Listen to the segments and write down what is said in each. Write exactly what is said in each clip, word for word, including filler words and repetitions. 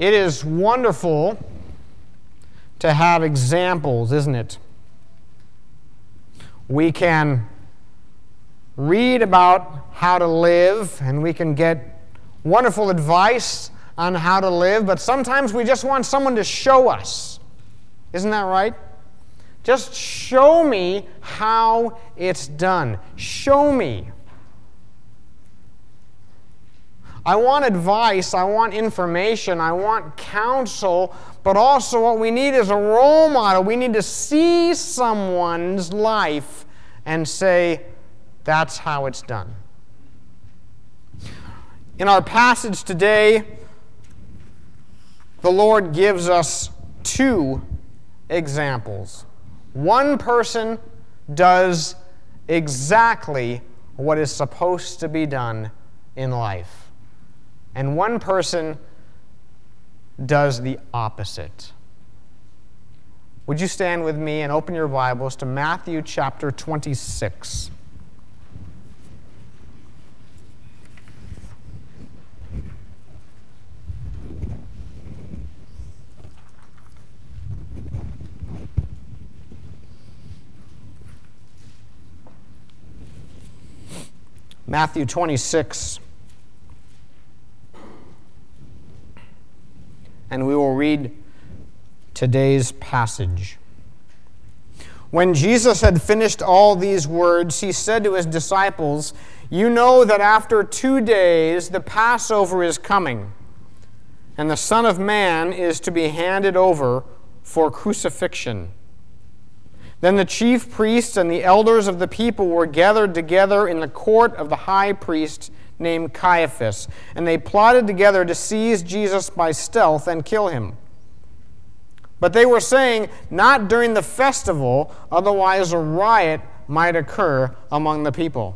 It is wonderful to have examples, isn't it? We can read about how to live, and we can get wonderful advice on how to live, but sometimes we just want someone to show us. Isn't that right? Just show me how it's done. Show me. I want advice, I want information, I want counsel, but also what we need is a role model. We need to see someone's life and say, that's how it's done. In our passage today, the Lord gives us two examples. One person does exactly what is supposed to be done in life. And one person does the opposite. Would you stand with me and open your Bibles to Matthew chapter twenty-six? Matthew twenty-six. And we will read today's passage. When Jesus had finished all these words, he said to his disciples, "You know that after two days the Passover is coming, and the Son of Man is to be handed over for crucifixion." Then the chief priests and the elders of the people were gathered together in the court of the high priest named Caiaphas, and they plotted together to seize Jesus by stealth and kill him. But they were saying, "Not during the festival, otherwise a riot might occur among the people."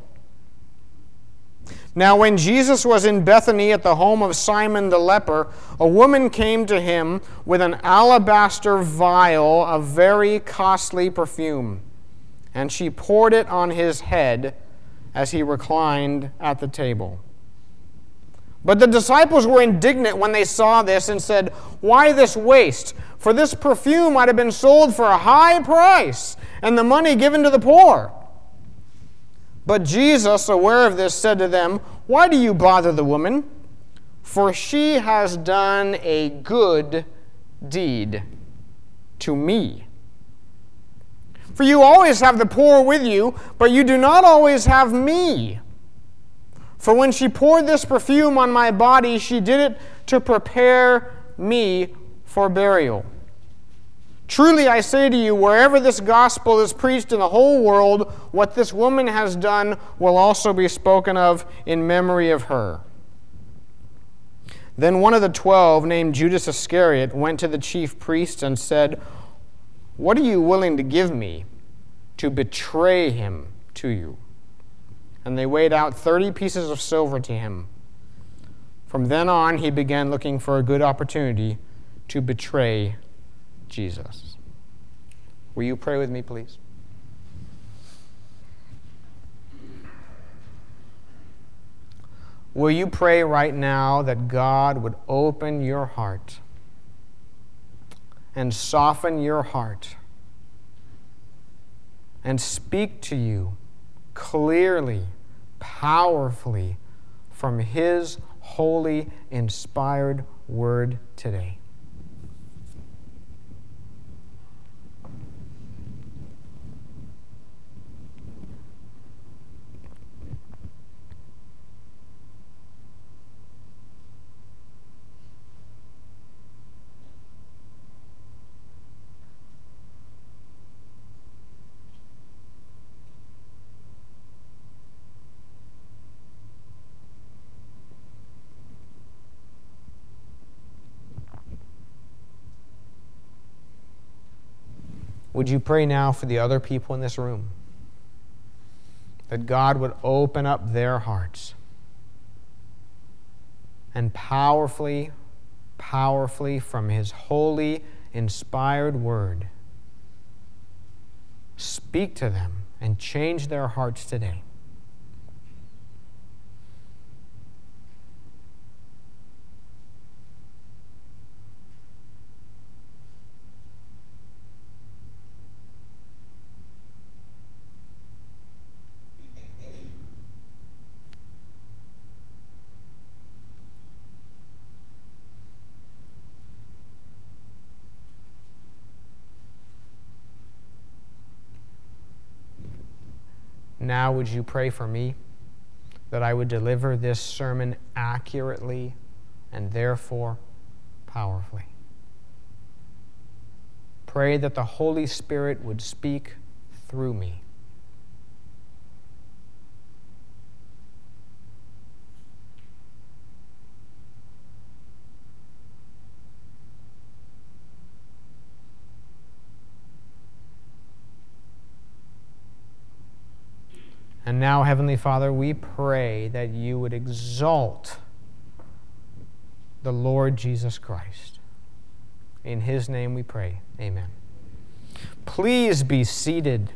Now when Jesus was in Bethany at the home of Simon the leper, a woman came to him with an alabaster vial of very costly perfume, and she poured it on his head as he reclined at the table. But the disciples were indignant when they saw this and said, "Why this waste? For this perfume might have been sold for a high price and the money given to the poor." But Jesus, aware of this, said to them, "Why do you bother the woman? For she has done a good deed to me. For you always have the poor with you, but you do not always have me. For when she poured this perfume on my body, she did it to prepare me for burial. Truly I say to you, wherever this gospel is preached in the whole world, what this woman has done will also be spoken of in memory of her." Then one of the twelve, named Judas Iscariot, went to the chief priests and said, "What are you willing to give me to betray him to you?" And they weighed out thirty pieces of silver to him. From then on, he began looking for a good opportunity to betray Jesus. Will you pray with me, please? Will you pray right now that God would open your heart and soften your heart and speak to you clearly, powerfully from His holy, inspired word today? Would you pray now for the other people in this room? That God would open up their hearts and powerfully, powerfully from His holy, inspired word, speak to them and change their hearts today. Now would you pray for me that I would deliver this sermon accurately and therefore powerfully. Pray that the Holy Spirit would speak through me. And now, Heavenly Father, we pray that you would exalt the Lord Jesus Christ. In his name we pray. Amen. Please be seated.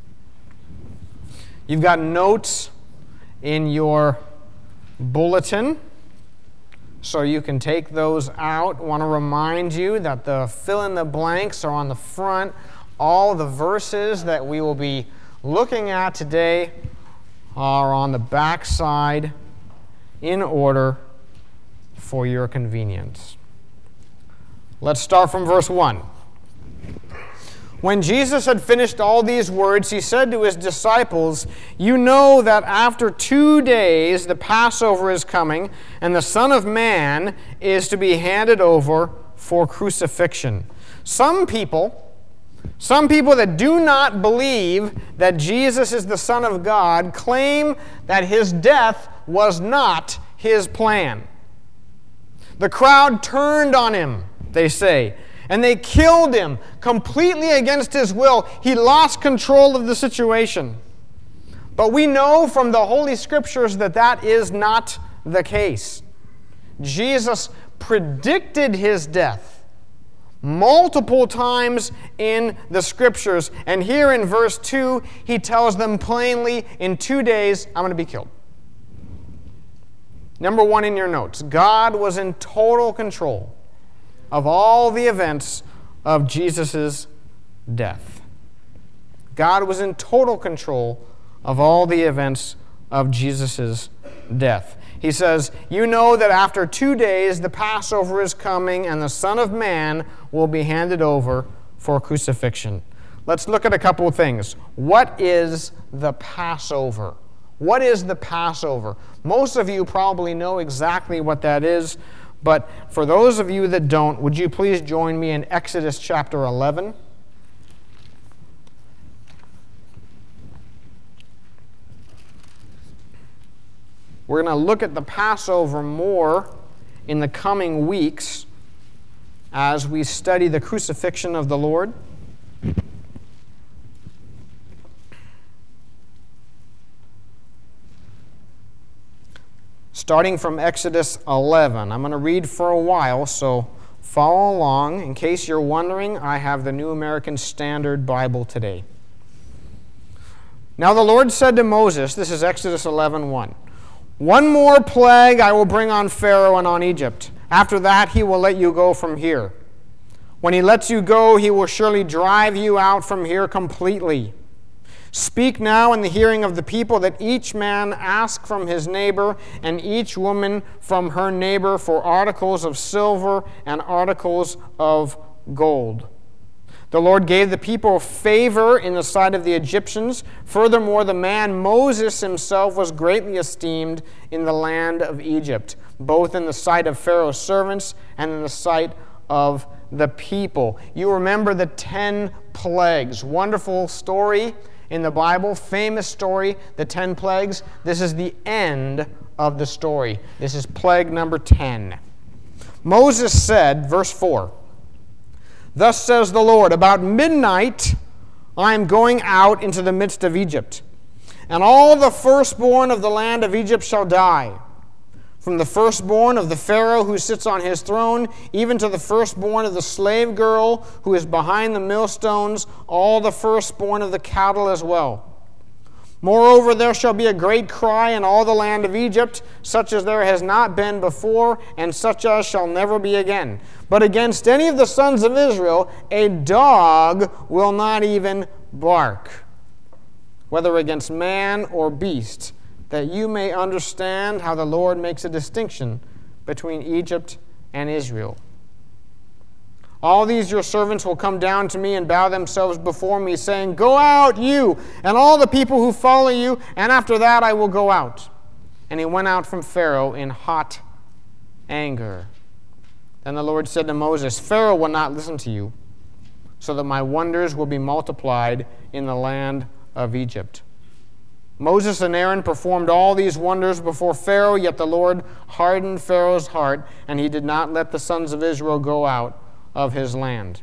You've got notes in your bulletin, so you can take those out. I want to remind you that the fill-in-the-blanks are on the front. All the verses that we will be looking at today are on the back side in order for your convenience. Let's start from verse one. When Jesus had finished all these words, he said to his disciples, "You know that after two days the Passover is coming, and the Son of Man is to be handed over for crucifixion." Some people Some people that do not believe that Jesus is the Son of God claim that his death was not his plan. The crowd turned on him, they say, and they killed him completely against his will. He lost control of the situation. But we know from the Holy Scriptures that that is not the case. Jesus predicted his death multiple times in the Scriptures. And here in verse two, he tells them plainly, in two days, I'm going to be killed. Number one in your notes, God was in total control of all the events of Jesus' death. God was in total control of all the events of Jesus' death. He says, "You know that after two days the Passover is coming, and the Son of Man will be handed over for crucifixion." Let's look at a couple of things. What is the Passover? What is the Passover? Most of you probably know exactly what that is, but for those of you that don't, would you please join me in Exodus chapter eleven? We're going to look at the Passover more in the coming weeks as we study the crucifixion of the Lord. Starting from Exodus eleven. I'm going to read for a while, so follow along. In case you're wondering, I have the New American Standard Bible today. "Now the Lord said to Moses," this is Exodus eleven one, "One more plague I will bring on Pharaoh and on Egypt. After that, he will let you go from here. When he lets you go, he will surely drive you out from here completely. Speak now in the hearing of the people that each man ask from his neighbor and each woman from her neighbor for articles of silver and articles of gold." The Lord gave the people favor in the sight of the Egyptians. Furthermore, the man Moses himself was greatly esteemed in the land of Egypt, both in the sight of Pharaoh's servants and in the sight of the people. You remember the ten plagues. Wonderful story in the Bible, famous story, the ten plagues. This is the end of the story. This is plague number ten. Moses said, verse four, "Thus says the Lord, about midnight I am going out into the midst of Egypt, and all the firstborn of the land of Egypt shall die, from the firstborn of the Pharaoh who sits on his throne, even to the firstborn of the slave girl who is behind the millstones, all the firstborn of the cattle as well. Moreover, there shall be a great cry in all the land of Egypt, such as there has not been before, and such as shall never be again. But against any of the sons of Israel, a dog will not even bark, whether against man or beast, that you may understand how the Lord makes a distinction between Egypt and Israel." All these your servants will come down to me and bow themselves before me, saying, Go out, you, and all the people who follow you, and after that I will go out. And he went out from Pharaoh in hot anger. Then the Lord said to Moses, Pharaoh will not listen to you, so that my wonders will be multiplied in the land of Egypt. Moses and Aaron performed all these wonders before Pharaoh, yet the Lord hardened Pharaoh's heart, and he did not let the sons of Israel go out of his land.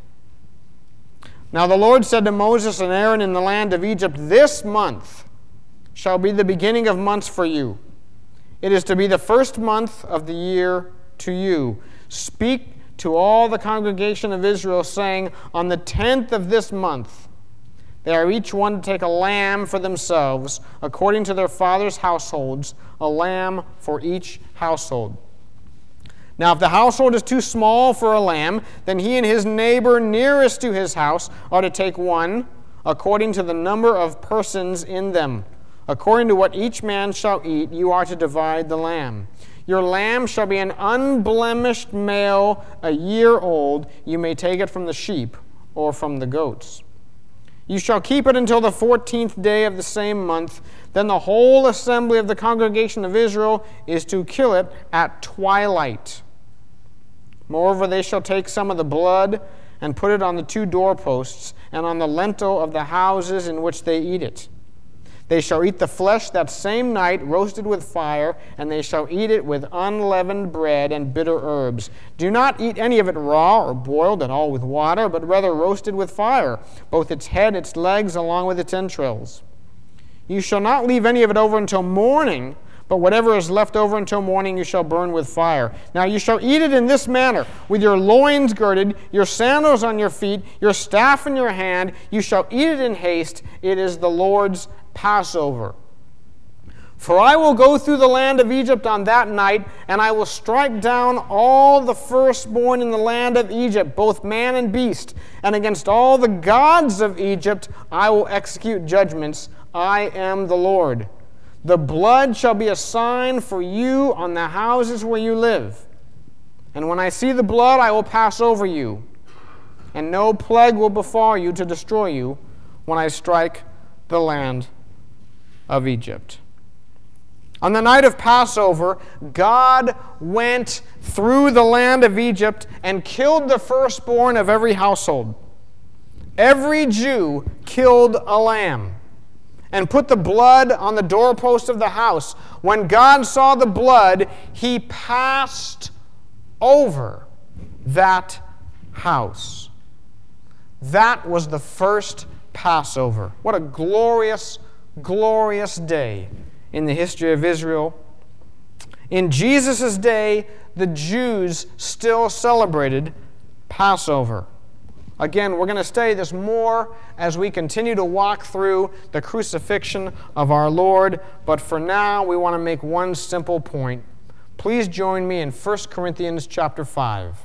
Now the Lord said to Moses and Aaron in the land of Egypt, This month shall be the beginning of months for you. It is to be the first month of the year to you. Speak to all the congregation of Israel, saying, On the tenth of this month they are each one to take a lamb for themselves, according to their fathers' households, a lamb for each household. Now, if the household is too small for a lamb, then he and his neighbor nearest to his house are to take one, according to the number of persons in them. According to what each man shall eat, you are to divide the lamb. Your lamb shall be an unblemished male, a year old. You may take it from the sheep or from the goats. You shall keep it until the fourteenth day of the same month. Then the whole assembly of the congregation of Israel is to kill it at twilight. Moreover, they shall take some of the blood and put it on the two doorposts and on the lintel of the houses in which they eat it. They shall eat the flesh that same night, roasted with fire, and they shall eat it with unleavened bread and bitter herbs. Do not eat any of it raw or boiled at all with water, but rather roasted with fire, both its head, its legs, along with its entrails. You shall not leave any of it over until morning, but whatever is left over until morning you shall burn with fire. Now you shall eat it in this manner, with your loins girded, your sandals on your feet, your staff in your hand. You shall eat it in haste. It is the Lord's Passover. For I will go through the land of Egypt on that night, and I will strike down all the firstborn in the land of Egypt, both man and beast. And against all the gods of Egypt I will execute judgments. I am the Lord. The blood shall be a sign for you on the houses where you live. And when I see the blood, I will pass over you, and no plague will befall you to destroy you when I strike the land of Egypt. On the night of Passover, God went through the land of Egypt and killed the firstborn of every household. Every Jew killed a lamb and put the blood on the doorpost of the house. When God saw the blood, he passed over that house. That was the first Passover. What a glorious, glorious day in the history of Israel. In Jesus' day, the Jews still celebrated Passover. Again, we're going to study this more as we continue to walk through the crucifixion of our Lord, but for now we want to make one simple point. Please join me in First Corinthians chapter five.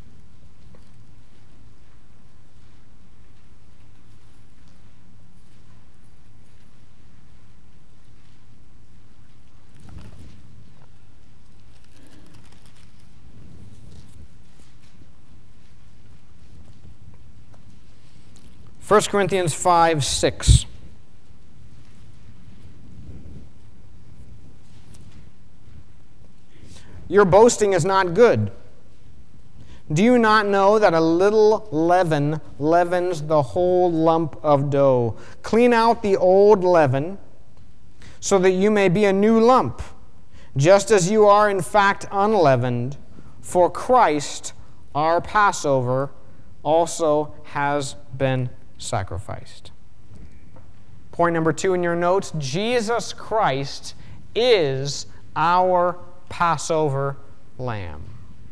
First Corinthians five, six. Your boasting is not good. Do you not know that a little leaven leavens the whole lump of dough? Clean out the old leaven, so that you may be a new lump, just as you are in fact unleavened. For Christ, our Passover, also has been sacrificed. Point number two in your notes, Jesus Christ is our Passover lamb.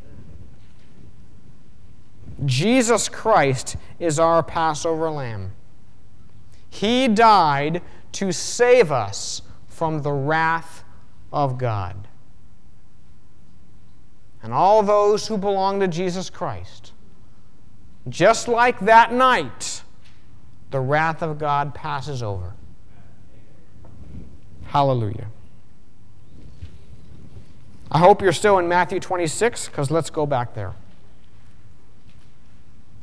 Jesus Christ is our Passover lamb. He died to save us from the wrath of God. And all those who belong to Jesus Christ, just like that night, the wrath of God passes over. Hallelujah. I hope you're still in Matthew twenty-six, because let's go back there.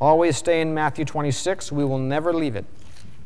always stay in Matthew twenty-six. We will never leave it.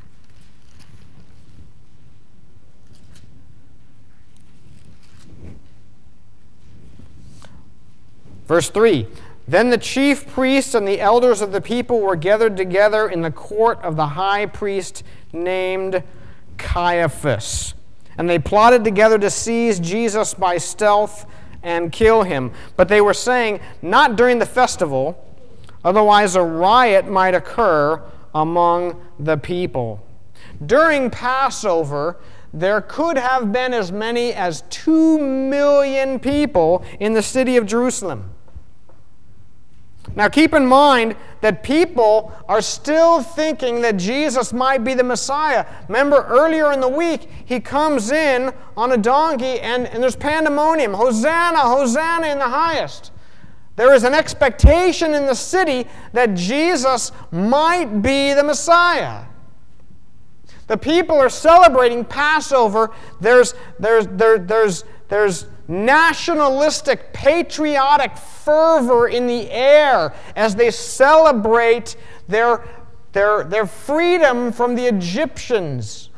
Verse three, then the chief priests and the elders of the people were gathered together in the court of the high priest named Caiaphas. And they plotted together to seize Jesus by stealth and kill him. But they were saying, not during the festival, otherwise a riot might occur among the people. During Passover, there could have been as many as two million people in the city of Jerusalem. Now keep in mind that people are still thinking that Jesus might be the Messiah. Remember earlier in the week, he comes in on a donkey and, and there's pandemonium. Hosanna, Hosanna in the highest. There is an expectation in the city that Jesus might be the Messiah. The people are celebrating Passover. There's, there's, there, there's, there's nationalistic, patriotic fervor in the air as they celebrate their, their, their freedom from the Egyptians.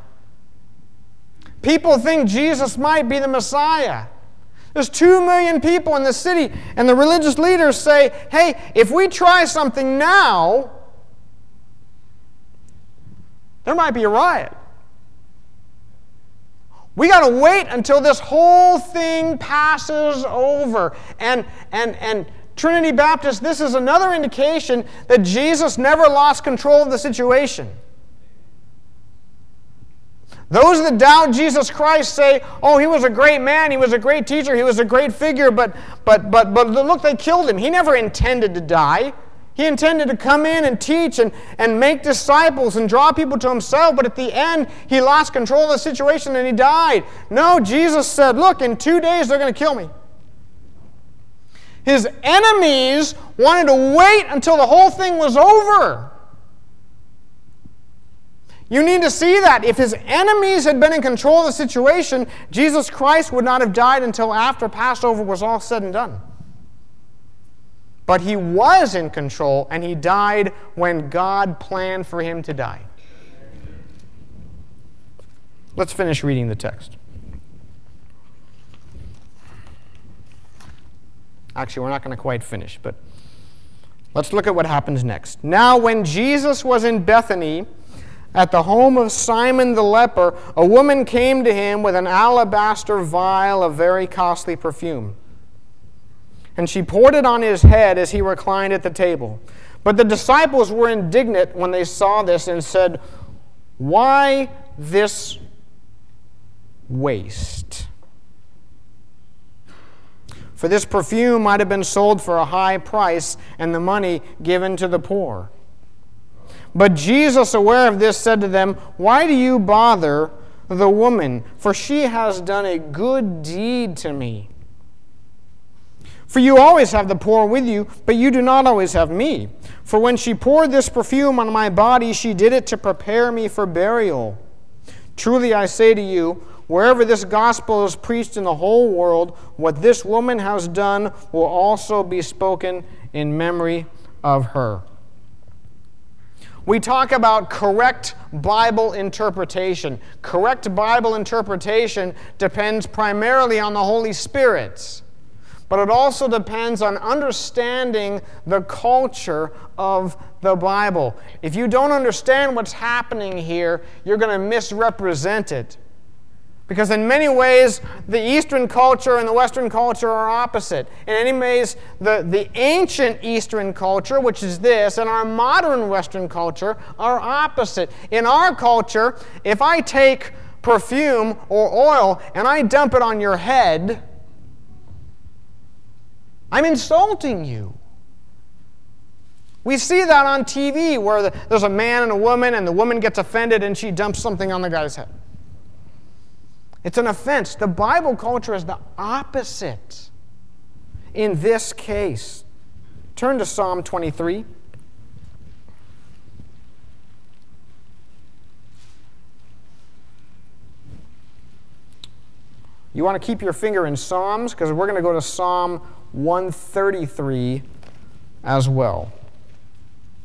People think Jesus might be the Messiah. There's two million people in the city, and the religious leaders say, hey, if we try something now, there might be a riot. We got to wait until this whole thing passes over. And, and, and Trinity Baptist, this is another indication that Jesus never lost control of the situation. Those that doubt Jesus Christ say, oh, he was a great man, he was a great teacher, he was a great figure, but, but, but, but look, they killed him. He never intended to die. He intended to come in and teach and, and make disciples and draw people to himself, but at the end, he lost control of the situation and he died. No, Jesus said, look, in two days they're going to kill me. His enemies wanted to wait until the whole thing was over. You need to see that. If his enemies had been in control of the situation, Jesus Christ would not have died until after Passover was all said and done. But he was in control, and he died when God planned for him to die. Let's finish reading the text. Actually, we're not going to quite finish, but let's look at what happens next. Now, when Jesus was in Bethany, at the home of Simon the leper, a woman came to him with an alabaster vial of very costly perfume. And she poured it on his head as he reclined at the table. But the disciples were indignant when they saw this and said, why this waste? For this perfume might have been sold for a high price and the money given to the poor. But Jesus, aware of this, said to them, why do you bother the woman? For she has done a good deed to me. For you always have the poor with you, but you do not always have me. For when she poured this perfume on my body, she did it to prepare me for burial. Truly I say to you, wherever this gospel is preached in the whole world, what this woman has done will also be spoken in memory of her. We talk about correct Bible interpretation. Correct Bible interpretation depends primarily on the Holy Spirit. But it also depends on understanding the culture of the Bible. If you don't understand what's happening here, you're going to misrepresent it. Because in many ways, the Eastern culture and the Western culture are opposite. In any ways, the, the ancient Eastern culture, which is this, and our modern Western culture are opposite. In our culture, if I take perfume or oil and I dump it on your head, I'm insulting you. We see that on T V where the, there's a man and a woman and the woman gets offended and she dumps something on the guy's head. It's an offense. The Bible culture is the opposite in this case. Turn to Psalm twenty-three. You want to keep your finger in Psalms because we're going to go to Psalm one thirty-three as well.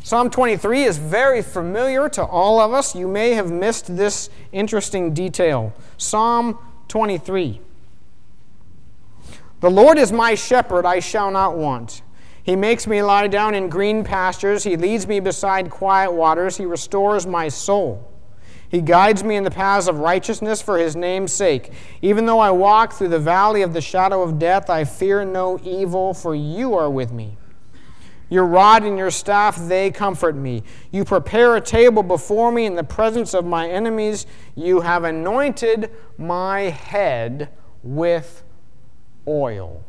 Psalm twenty-three is very familiar to all of us. You may have missed this interesting detail. Psalm twenty-three. The Lord is my shepherd, I shall not want. He makes me lie down in green pastures. He leads me beside quiet waters. He restores my soul. He guides me in the paths of righteousness for his name's sake. Even though I walk through the valley of the shadow of death, I fear no evil, for you are with me. Your rod and your staff, they comfort me. You prepare a table before me in the presence of my enemies. You have anointed my head with oil.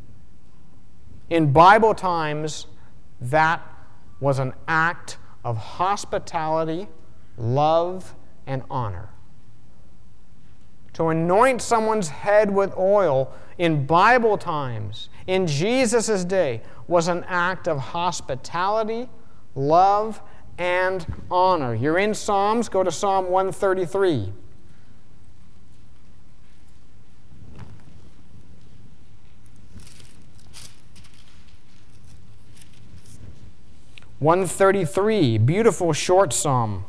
In Bible times, that was an act of hospitality, love, and honor. To anoint someone's head with oil in Bible times, in Jesus' day, was an act of hospitality, love, and honor. You're in Psalms, go to Psalm one thirty-three. one thirty-three, beautiful short psalm.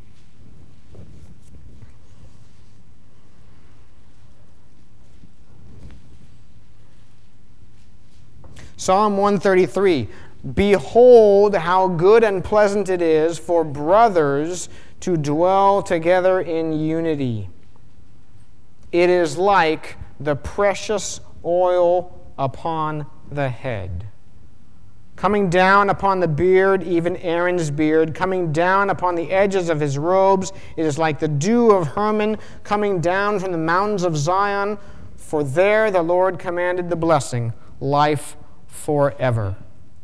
Psalm one thirty-three, behold how good and pleasant it is for brothers to dwell together in unity. It is like the precious oil upon the head, coming down upon the beard, even Aaron's beard, coming down upon the edges of his robes. It is like the dew of Hermon coming down from the mountains of Zion, for there the Lord commanded the blessing, life forever.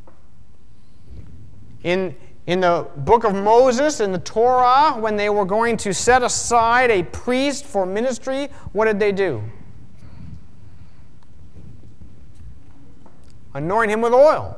In, in the book of Moses, in the Torah, when they were going to set aside a priest for ministry, what did they do? Anoint him with oil.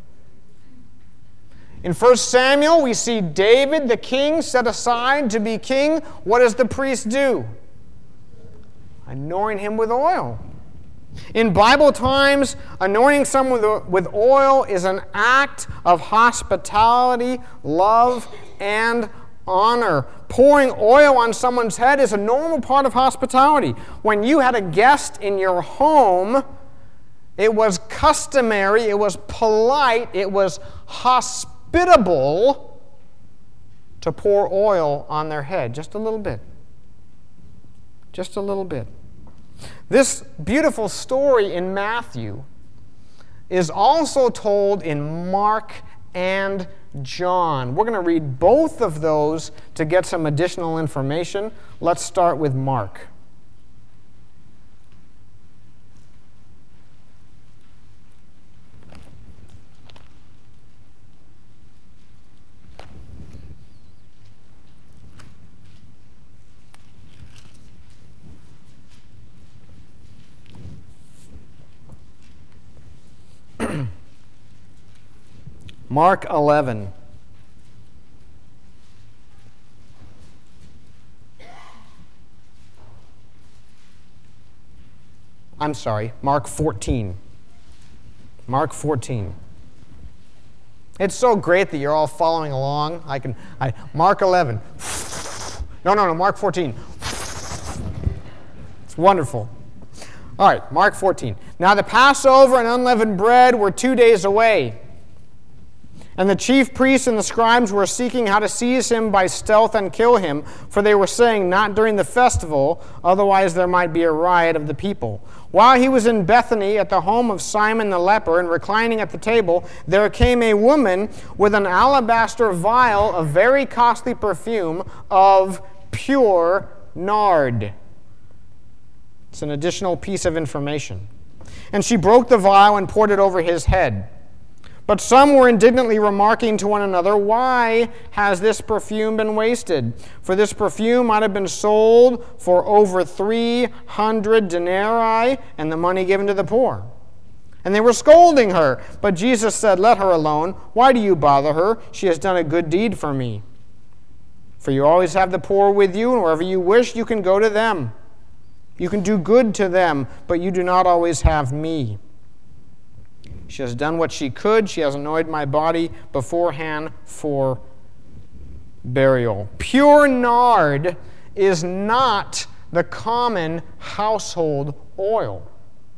In First Samuel, we see David, the king, set aside to be king. What does the priest do? Anoint him with oil. In Bible times, anointing someone with oil is an act of hospitality, love, and honor. Pouring oil on someone's head is a normal part of hospitality. When you had a guest in your home, it was customary, it was polite, it was hospitable to pour oil on their head. Just a little bit. Just a little bit. This beautiful story in Matthew is also told in Mark and John. We're going to read both of those to get some additional information. Let's start with Mark. Mark eleven. I'm sorry, Mark fourteen. Mark fourteen. It's so great that you're all following along. I can, I, Mark eleven. No, no, no, Mark fourteen. It's wonderful. All right, Mark fourteen. Now the Passover and unleavened bread were two days away. And the chief priests and the scribes were seeking how to seize him by stealth and kill him, for they were saying, not during the festival, otherwise there might be a riot of the people. While he was in Bethany at the home of Simon the leper and reclining at the table, there came a woman with an alabaster vial of very costly perfume of pure nard. It's an additional piece of information. And she broke the vial and poured it over his head. But some were indignantly remarking to one another, why has this perfume been wasted? For this perfume might have been sold for over three hundred denarii and the money given to the poor. And they were scolding her. But Jesus said, let her alone. Why do you bother her? She has done a good deed for me. For you always have the poor with you, and wherever you wish, you can go to them. You can do good to them, but you do not always have me. She has done what she could. She has anointed my body beforehand for burial. Pure nard is not the common household oil.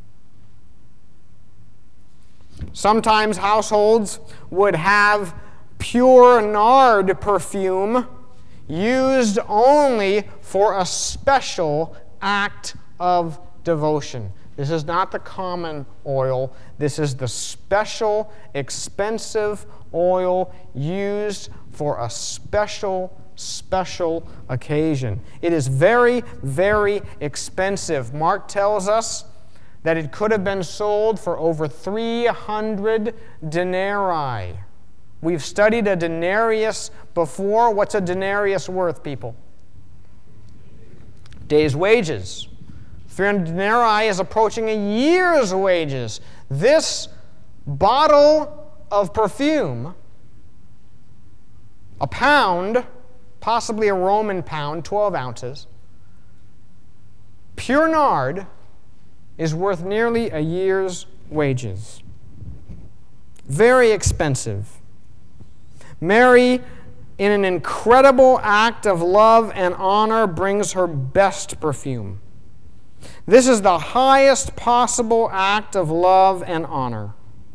Sometimes households would have pure nard perfume used only for a special act of devotion. This is not the common oil. This is the special, expensive oil used for a special, special occasion. It is very, very expensive. Mark tells us that it could have been sold for over three hundred denarii. We've studied a denarius before. What's a denarius worth, people? Day's wages. three hundred denarii is approaching a year's wages. This bottle of perfume, a pound, possibly a Roman pound, twelve ounces, pure nard, is worth nearly a year's wages. Very expensive. Mary, in an incredible act of love and honor, brings her best perfume. This is the highest possible act of love and honor.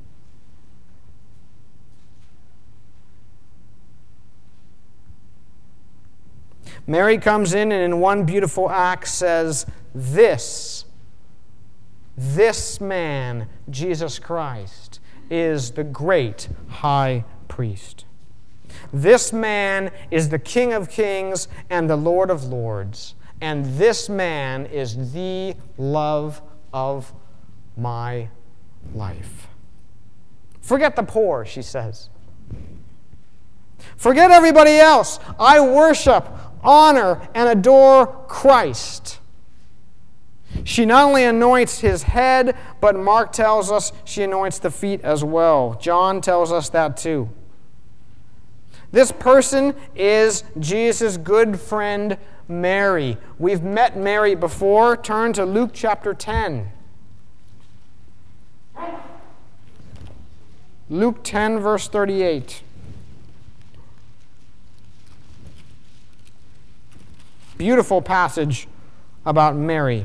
Mary comes in and in one beautiful act says, This, this man, Jesus Christ, is the great high priest. This man is the King of kings and the Lord of lords. And this man is the love of my life. Forget the poor, she says. Forget everybody else. I worship, honor, and adore Christ. She not only anoints his head, but Mark tells us she anoints the feet as well. John tells us that too. This person is Jesus' good friend, Mary. We've met Mary before. Turn to Luke chapter ten. Luke ten, verse thirty-eight. Beautiful passage about Mary.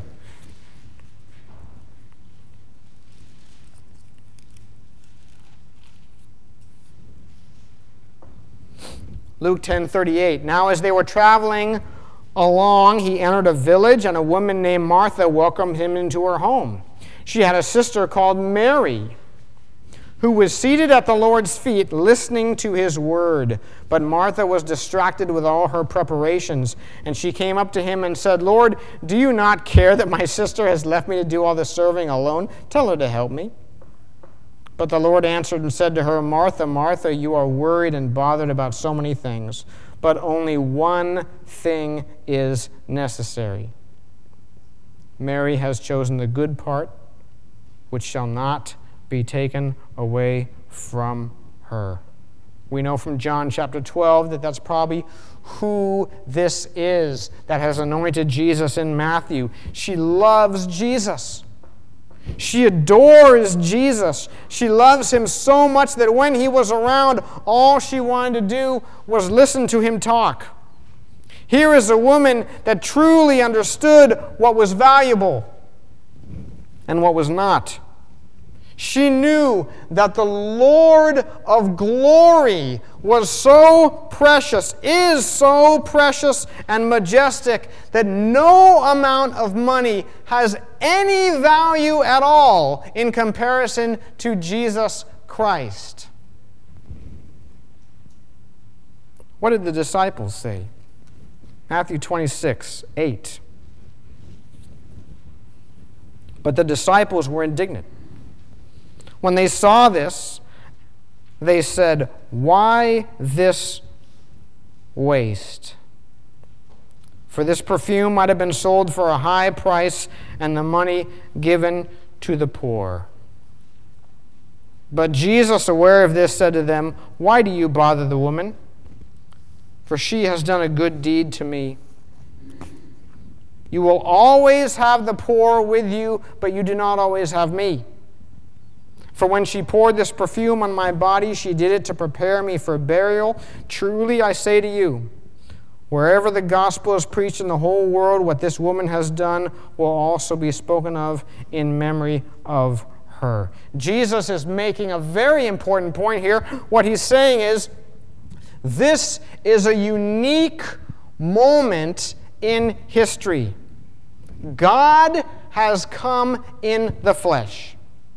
Luke ten thirty-eight. Now as they were traveling along, he entered a village, and a woman named Martha welcomed him into her home. She had a sister called Mary, who was seated at the Lord's feet listening to his word. But Martha was distracted with all her preparations, and she came up to him and said, Lord, do you not care that my sister has left me to do all the serving alone? Tell her to help me. But the Lord answered and said to her, Martha, Martha, you are worried and bothered about so many things, but only one thing is necessary. Mary has chosen the good part, which shall not be taken away from her. We know from John chapter twelve that that's probably who this is that has anointed Jesus in Matthew. She loves Jesus. She adores Jesus. She loves him so much that when he was around, all she wanted to do was listen to him talk. Here is a woman that truly understood what was valuable and what was not. She knew that the Lord of glory was so precious, is so precious and majestic, that no amount of money has any value at all in comparison to Jesus Christ. What did the disciples say? Matthew twenty-six, eight. But the disciples were indignant. When they saw this, they said, why this waste? For this perfume might have been sold for a high price and the money given to the poor. But Jesus, aware of this, said to them, why do you bother the woman? For she has done a good deed to me. You will always have the poor with you, but you do not always have me. For when she poured this perfume on my body, she did it to prepare me for burial. Truly I say to you, wherever the gospel is preached in the whole world, what this woman has done will also be spoken of in memory of her. Jesus is making a very important point here. What he's saying is, this is a unique moment in history. God has come in the flesh.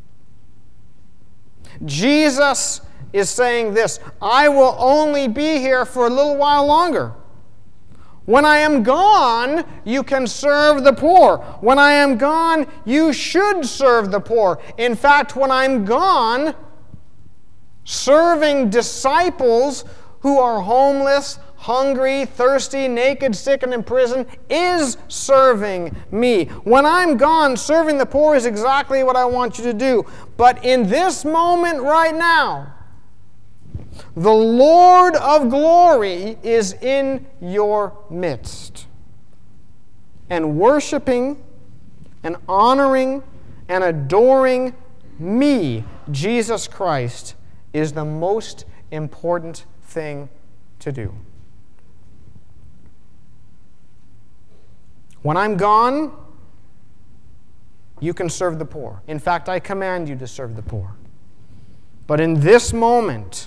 Jesus is saying this, I will only be here for a little while longer. When I am gone, you can serve the poor. When I am gone, you should serve the poor. In fact, when I'm gone, serving disciples who are homeless, hungry, thirsty, naked, sick, and in prison is serving me. When I'm gone, serving the poor is exactly what I want you to do. But in this moment right now, the Lord of glory is in your midst. And worshiping and honoring and adoring me, Jesus Christ, is the most important thing to do. When I'm gone, you can serve the poor. In fact, I command you to serve the poor. But in this moment,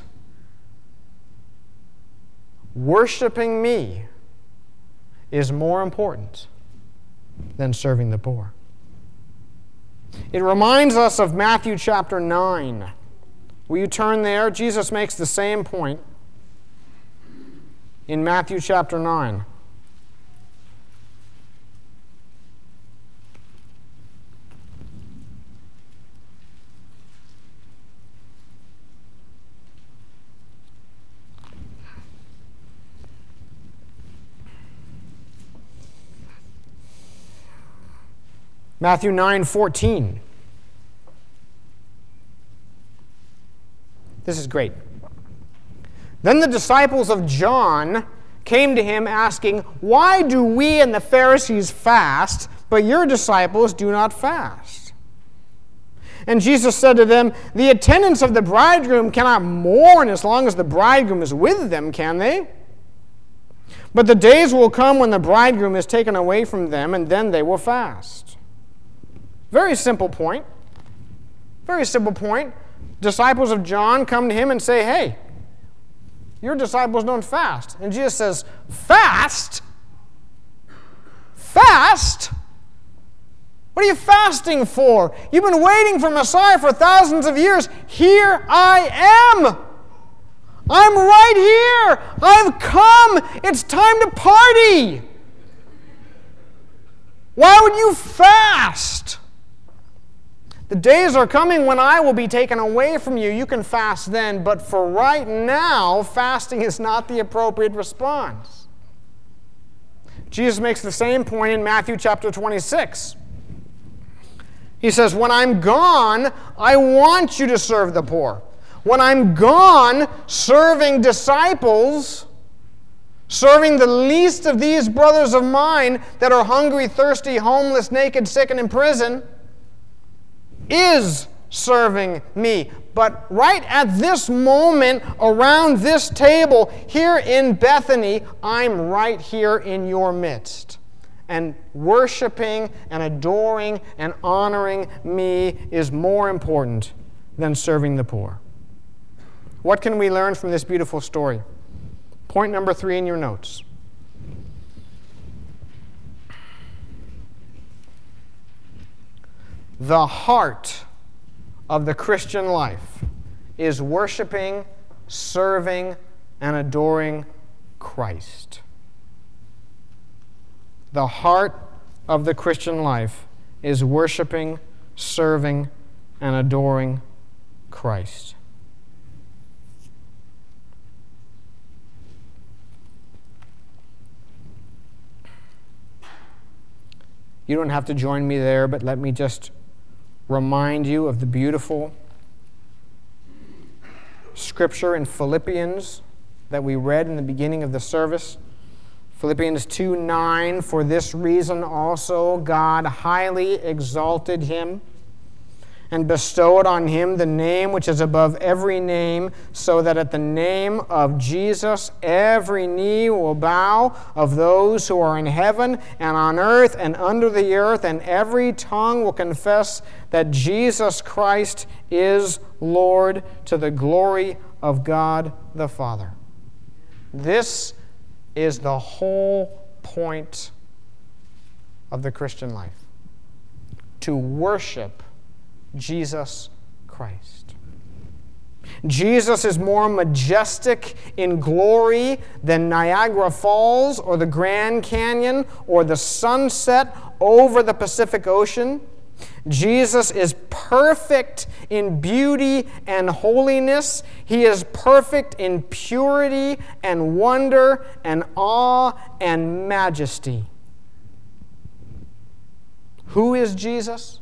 worshiping me is more important than serving the poor. It reminds us of Matthew chapter nine. Will you turn there? Jesus makes the same point in Matthew chapter nine. Matthew nine fourteen. This is great. Then the disciples of John came to him asking, why do we and the Pharisees fast, but your disciples do not fast? And Jesus said to them, the attendants of the bridegroom cannot mourn as long as the bridegroom is with them, can they? But the days will come when the bridegroom is taken away from them, and then they will fast. Very simple point. Very simple point. Disciples of John come to him and say, hey, your disciples don't fast. And Jesus says, fast? Fast? What are you fasting for? You've been waiting for Messiah for thousands of years. Here I am. I'm right here. I've come. It's time to party. Why would you fast? The days are coming when I will be taken away from you. You can fast then, but for right now, fasting is not the appropriate response. Jesus makes the same point in Matthew chapter twenty-six. He says, when I'm gone, I want you to serve the poor. When I'm gone, serving disciples, serving the least of these brothers of mine that are hungry, thirsty, homeless, naked, sick, and in prison, is serving me. But right at this moment, around this table, here in Bethany, I'm right here in your midst. And worshiping and adoring and honoring me is more important than serving the poor. What can we learn from this beautiful story? Point number three in your notes. The heart of the Christian life is worshiping, serving, and adoring Christ. The heart of the Christian life is worshiping, serving, and adoring Christ. You don't have to join me there, but let me just remind you of the beautiful scripture in Philippians that we read in the beginning of the service. Philippians two nine, for this reason also God highly exalted him and bestowed on him the name which is above every name, so that at the name of Jesus every knee will bow, of those who are in heaven and on earth and under the earth, and every tongue will confess that Jesus Christ is Lord, to the glory of God the Father. This is the whole point of the Christian life: to worship Jesus Christ. Jesus is more majestic in glory than Niagara Falls or the Grand Canyon or the sunset over the Pacific Ocean. Jesus is perfect in beauty and holiness. He is perfect in purity and wonder and awe and majesty. Who is Jesus?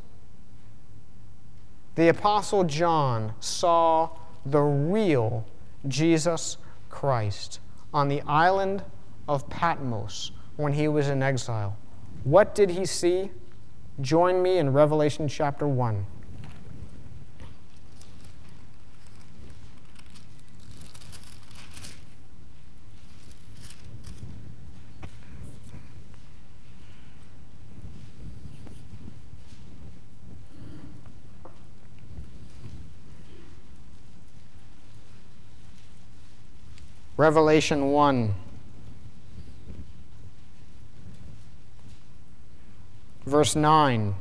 The Apostle John saw the real Jesus Christ on the island of Patmos when he was in exile. What did he see? Join me in Revelation chapter one. Revelation one, verse nine.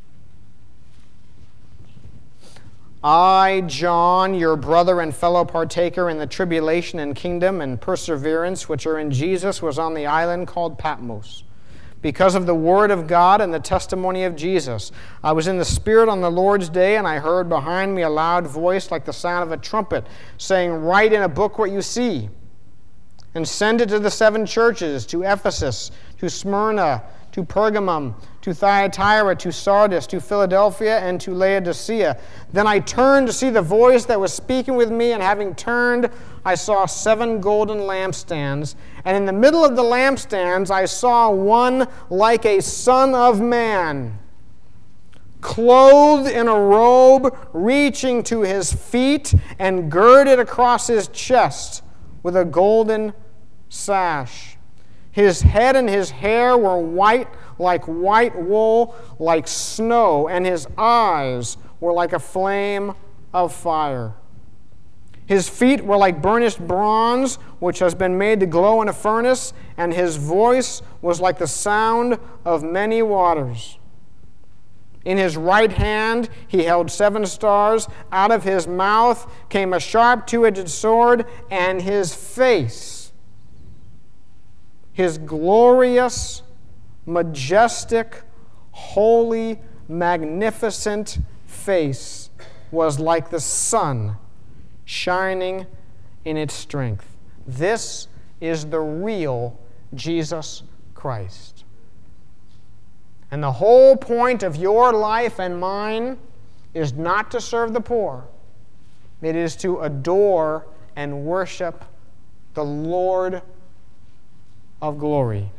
I, John, your brother and fellow partaker in the tribulation and kingdom and perseverance which are in Jesus, was on the island called Patmos, because of the word of God and the testimony of Jesus. I was in the Spirit on the Lord's day, and I heard behind me a loud voice like the sound of a trumpet, saying, "Write in a book what you see, and send it to the seven churches, to Ephesus, to Smyrna, to Pergamum, to Thyatira, to Sardis, to Philadelphia, and to Laodicea." Then I turned to see the voice that was speaking with me, and having turned, I saw seven golden lampstands. And in the middle of the lampstands I saw one like a son of man, clothed in a robe reaching to his feet, and girded across his chest with a golden sash. His head and his hair were white like white wool, like snow, and his eyes were like a flame of fire. His feet were like burnished bronze, which has been made to glow in a furnace, and his voice was like the sound of many waters. In his right hand he held seven stars. Out of his mouth came a sharp two-edged sword, and his face, his glorious, majestic, holy, magnificent face, was like the sun shining in its strength. This is the real Jesus Christ. And the whole point of your life and mine is not to serve the poor. It is to adore and worship the Lord of glory.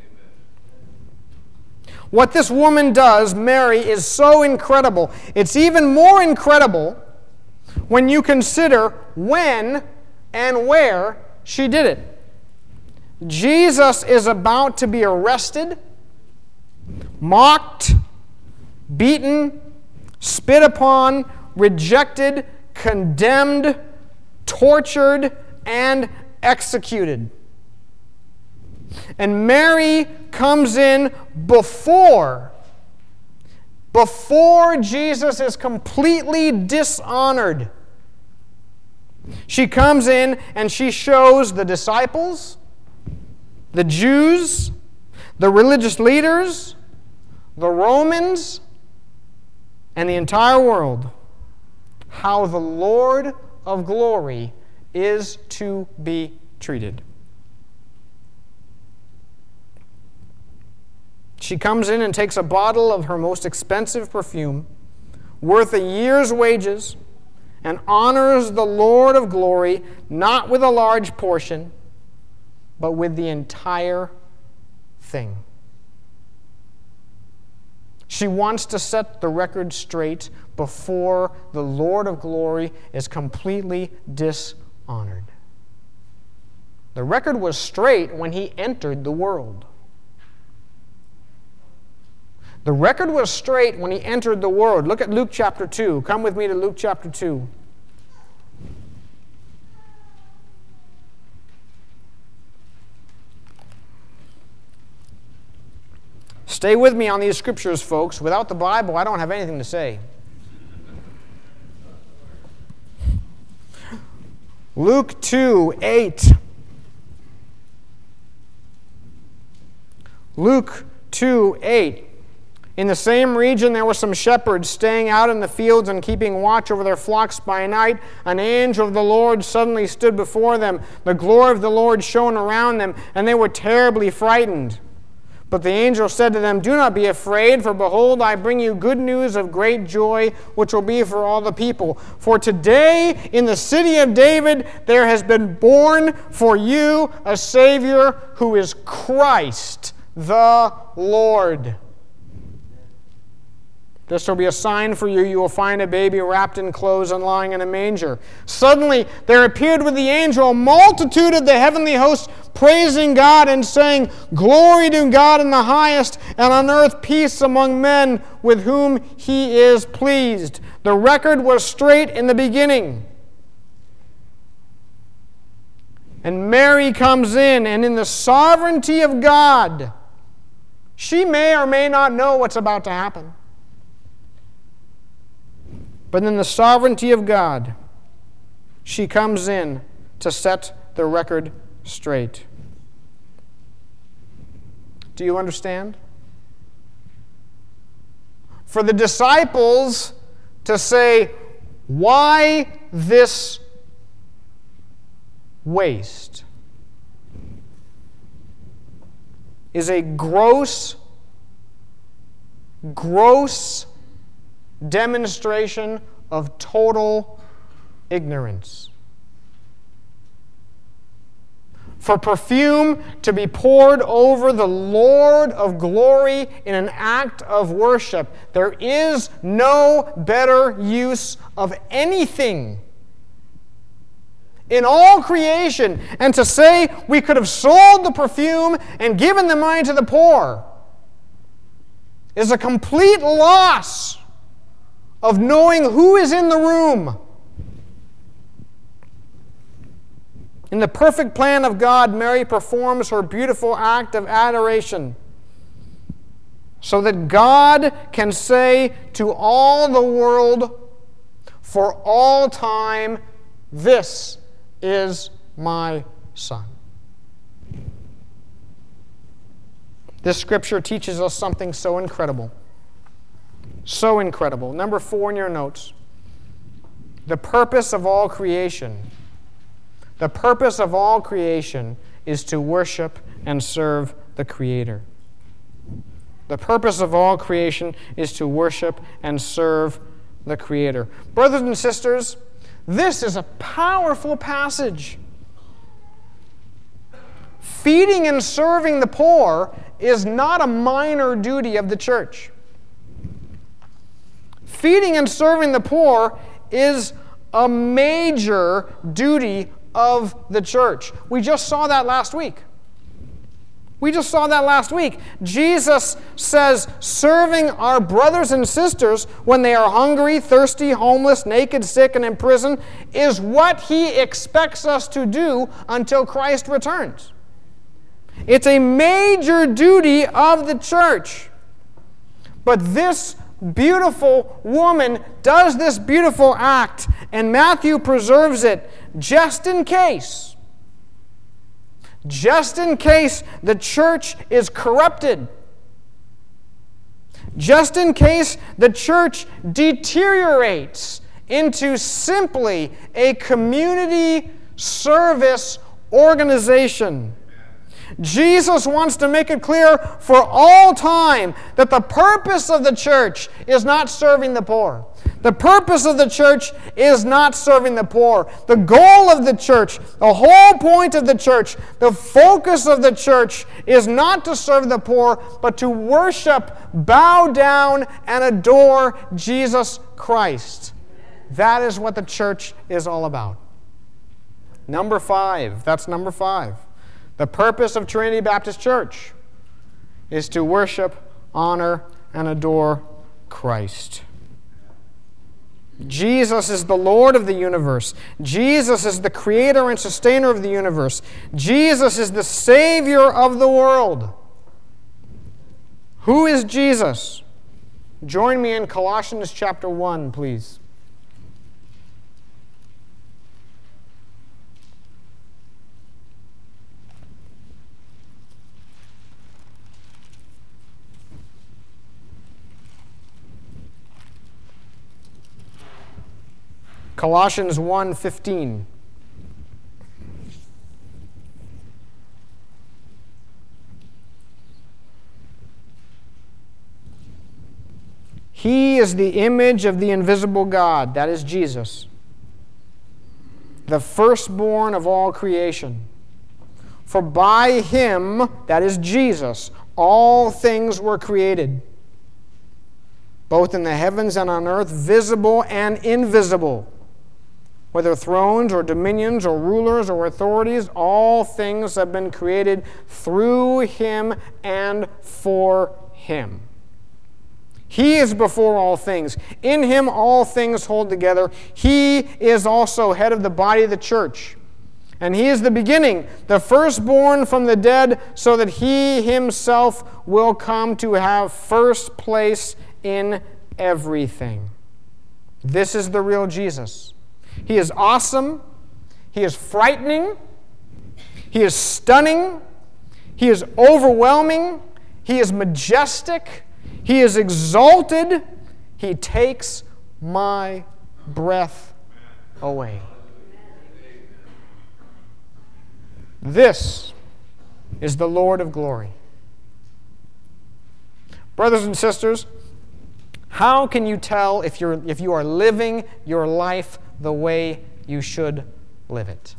What this woman does, Mary, is so incredible. It's even more incredible when you consider when and where she did it. Jesus is about to be arrested, mocked, beaten, spit upon, rejected, condemned, tortured, and executed. And Mary comes in before, before Jesus is completely dishonored. She comes in and she shows the disciples, the Jews, the religious leaders, the Romans, and the entire world how the Lord of glory is to be treated. She comes in and takes a bottle of her most expensive perfume, worth a year's wages, and honors the Lord of glory, not with a large portion, but with the entire thing. She wants to set the record straight before the Lord of glory is completely dishonored. The record was straight when he entered the world. The record was straight when he entered the world. Look at Luke chapter two. Come with me to Luke chapter two. Stay with me on these scriptures, folks. Without the Bible, I don't have anything to say. Luke two, eight. Luke two, eight. In the same region there were some shepherds staying out in the fields and keeping watch over their flocks by night. An angel of the Lord suddenly stood before them. The glory of the Lord shone around them, and they were terribly frightened. But the angel said to them, "Do not be afraid, for behold, I bring you good news of great joy, which will be for all the people. For today, in the city of David, there has been born for you a Savior who is Christ the Lord. This will be a sign for you. You will find a baby wrapped in clothes and lying in a manger." Suddenly there appeared with the angel a multitude of the heavenly hosts, praising God and saying, "Glory to God in the highest, and on earth peace among men with whom he is pleased." The record was straight in the beginning. And Mary comes in, and in the sovereignty of God, she may or may not know what's about to happen. But in the sovereignty of God, she comes in to set the record straight. Do you understand? For the disciples to say, "Why this waste?" is a gross, gross demonstration of total ignorance. For perfume to be poured over the Lord of glory in an act of worship, there is no better use of anything in all creation. And to say we could have sold the perfume and given the money to the poor is a complete loss of knowing who is in the room. In the perfect plan of God, Mary performs her beautiful act of adoration so that God can say to all the world for all time, "This is my Son." This scripture teaches us something so incredible. So incredible. Number four in your notes. The purpose of all creation. The purpose of all creation is to worship and serve the Creator. The purpose of all creation is to worship and serve the Creator. Brothers and sisters, this is a powerful passage. Feeding and serving the poor is not a minor duty of the church. Feeding and serving the poor is a major duty of the church. We just saw that last week. We just saw that last week. Jesus says serving our brothers and sisters when they are hungry, thirsty, homeless, naked, sick, and in prison is what he expects us to do until Christ returns. It's a major duty of the church. But this beautiful woman does this beautiful act, and Matthew preserves it just in case. Just in case the church is corrupted. Just in case the church deteriorates into simply a community service organization. Jesus wants to make it clear for all time that the purpose of the church is not serving the poor. The purpose of the church is not serving the poor. The goal of the church, the whole point of the church, the focus of the church is not to serve the poor, but to worship, bow down, and adore Jesus Christ. That is what the church is all about. Number five, that's number five. The purpose of Trinity Baptist Church is to worship, honor, and adore Christ. Jesus is the Lord of the universe. Jesus is the creator and sustainer of the universe. Jesus is the Savior of the world. Who is Jesus? Join me in Colossians chapter one, please. Colossians one fifteen. He is the image of the invisible God, that is Jesus, the firstborn of all creation. For by him, that is Jesus, all things were created, both in the heavens and on earth, visible and invisible. Whether thrones or dominions or rulers or authorities, all things have been created through him and for him. He is before all things. In him all things hold together. He is also head of the body of the church. And he is the beginning, the firstborn from the dead, so that he himself will come to have first place in everything. This is the real Jesus. He is awesome. He is frightening. He is stunning. He is overwhelming. He is majestic. He is exalted. He takes my breath away. This is the Lord of glory. Brothers and sisters, how can you tell if you're if you are living your life the way you should live it?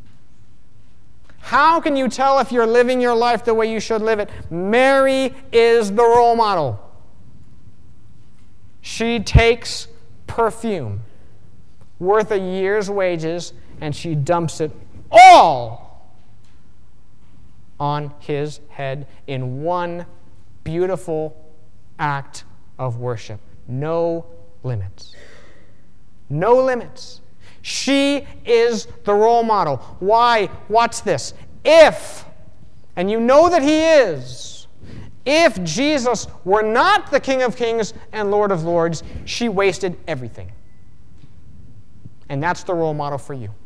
How can you tell if you're living your life the way you should live it? Mary is the role model. She takes perfume worth a year's wages and she dumps it all on his head in one beautiful act of worship. No limits. No limits. She is the role model. Why? Watch this. If, and you know that he is, if Jesus were not the King of Kings and Lord of Lords, she wasted everything. And that's the role model for you.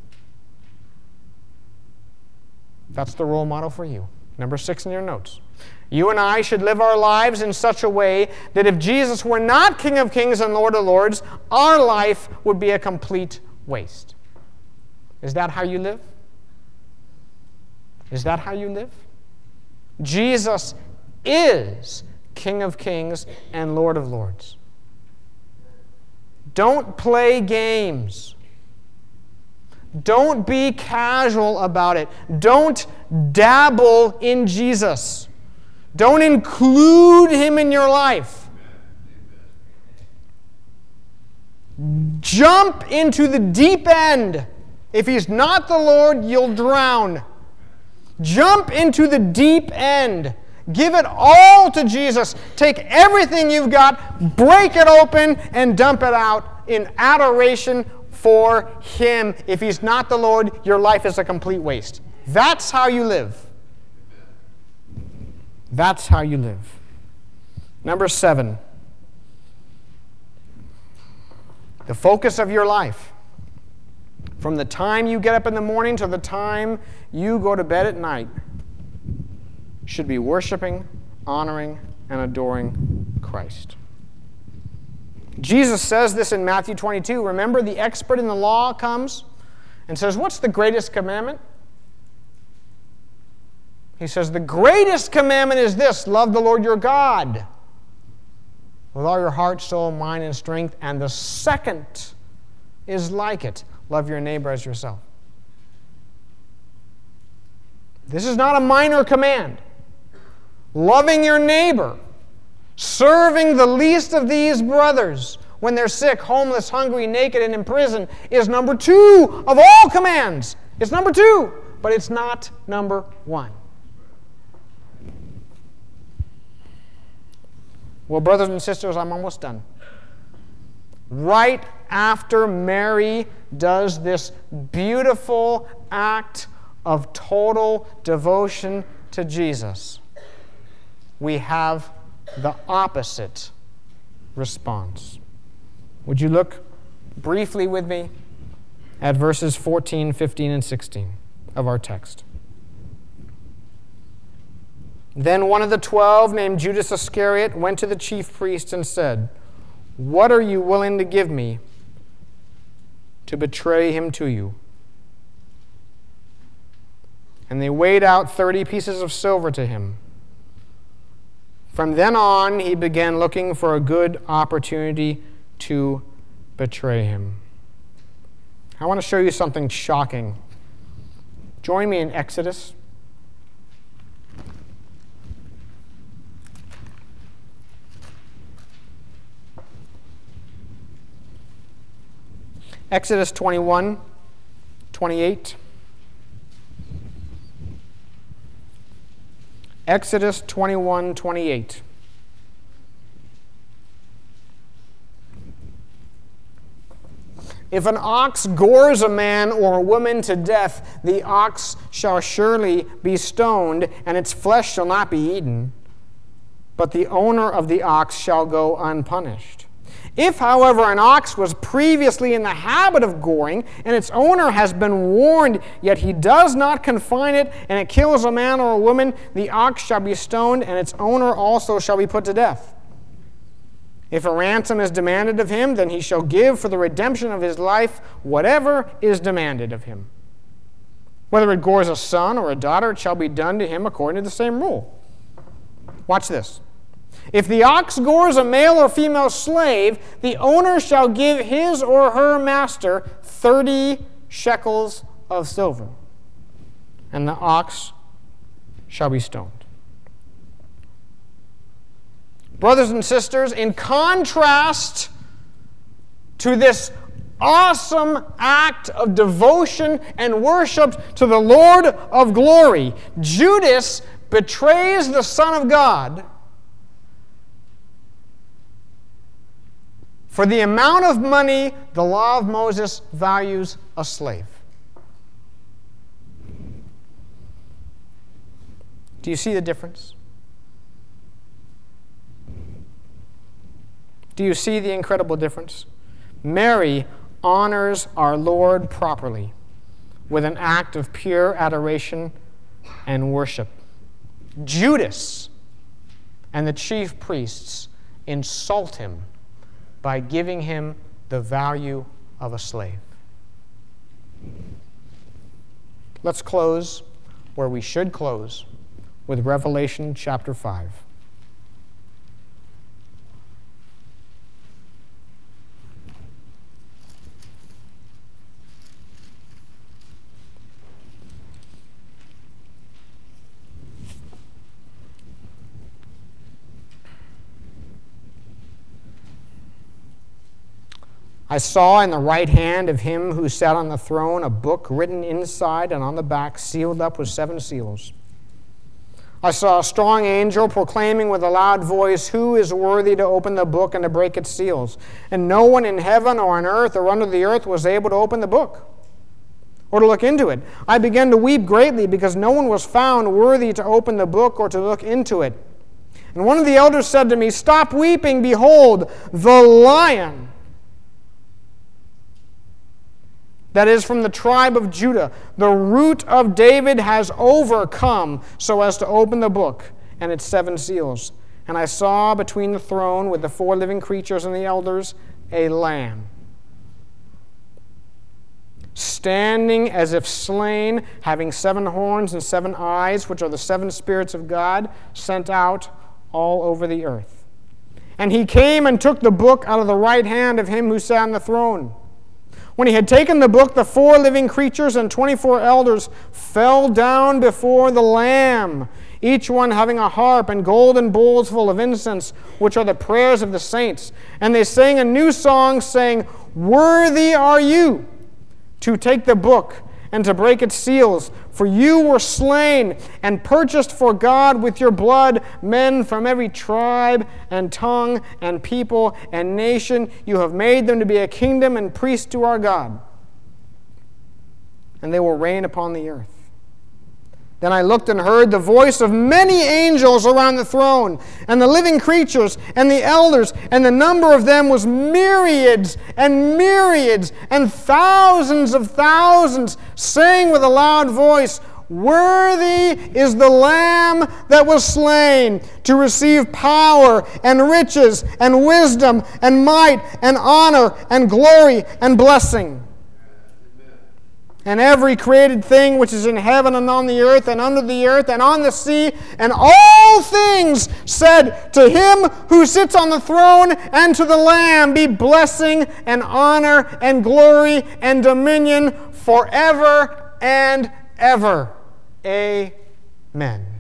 That's the role model for you. Number six in your notes. You and I should live our lives in such a way that if Jesus were not King of Kings and Lord of Lords, our life would be a complete waste. Is that how you live? Is that how you live? Jesus is King of Kings and Lord of Lords. Don't play games. Don't be casual about it. Don't dabble in Jesus. Don't include him in your life. Jump into the deep end. If he's not the Lord, you'll drown. Jump into the deep end. Give it all to Jesus. Take everything you've got, break it open, and dump it out in adoration for him. If he's not the Lord, your life is a complete waste. That's how you live. That's how you live. Number seven. The focus of your life, from the time you get up in the morning to the time you go to bed at night, should be worshiping, honoring, and adoring Christ. Jesus says this in Matthew twenty-two. Remember, the expert in the law comes and says, what's the greatest commandment? He says, the greatest commandment is this: love the Lord your God. with all your heart, soul, mind, and strength. And the second is like it. Love your neighbor as yourself. This is not a minor command. Loving your neighbor, serving the least of these brothers when they're sick, homeless, hungry, naked, and in prison is number two of all commands. It's number two, but it's not number one. Well, brothers and sisters, I'm almost done. Right after Mary does this beautiful act of total devotion to Jesus, we have the opposite response. Would you look briefly with me at verses fourteen, fifteen, and sixteen of our text? Then one of the twelve, named Judas Iscariot, went to the chief priests and said, "What are you willing to give me to betray him to you?" And they weighed out thirty pieces of silver to him. From then on, he began looking for a good opportunity to betray him. I want to show you something shocking. Join me in Exodus. Exodus twenty-one, twenty-eight. Exodus twenty-one, twenty-eight. If an ox gores a man or a woman to death, the ox shall surely be stoned, and its flesh shall not be eaten, but the owner of the ox shall go unpunished. If, however, an ox was previously in the habit of goring, and its owner has been warned, yet he does not confine it, and it kills a man or a woman, the ox shall be stoned, and its owner also shall be put to death. If a ransom is demanded of him, then he shall give for the redemption of his life whatever is demanded of him. Whether it gores a son or a daughter, it shall be done to him according to the same rule. Watch this. If the ox gores a male or female slave, the owner shall give his or her master thirty shekels of silver, and the ox shall be stoned. Brothers and sisters, in contrast to this awesome act of devotion and worship to the Lord of glory, Judas betrays the Son of God for the amount of money the law of Moses values a slave. Do you see the difference? Do you see the incredible difference? Mary honors our Lord properly with an act of pure adoration and worship. Judas and the chief priests insult him by giving him the value of a slave. Let's close where we should close, with Revelation chapter five. I saw in the right hand of him who sat on the throne a book written inside and on the back, sealed up with seven seals. I saw a strong angel proclaiming with a loud voice, "Who is worthy to open the book and to break its seals?" And no one in heaven or on earth or under the earth was able to open the book or to look into it. I began to weep greatly because no one was found worthy to open the book or to look into it. And one of the elders said to me, "Stop weeping. Behold, the Lion that is from the tribe of Judah, the root of David, has overcome so as to open the book and its seven seals." And I saw between the throne with the four living creatures and the elders a lamb, standing as if slain, having seven horns and seven eyes, which are the seven spirits of God sent out all over the earth. And he came and took the book out of the right hand of him who sat on the throne. When he had taken the book, the four living creatures and twenty-four elders fell down before the Lamb, each one having a harp and golden bowls full of incense, which are the prayers of the saints. And they sang a new song, saying, Worthy are you to take the book and to break its seals, for you were slain and purchased for God with your blood men from every tribe and tongue and people and nation. You have made them to be a kingdom and priests to our God, and they will reign upon the earth. Then I looked and heard the voice of many angels around the throne, and the living creatures, and the elders, and the number of them was myriads and myriads and thousands of thousands, saying with a loud voice, Worthy is the Lamb that was slain to receive power and riches and wisdom and might and honor and glory and blessing. And every created thing which is in heaven and on the earth and under the earth and on the sea, and all things said to him who sits on the throne and to the Lamb be blessing and honor and glory and dominion forever and ever. Amen.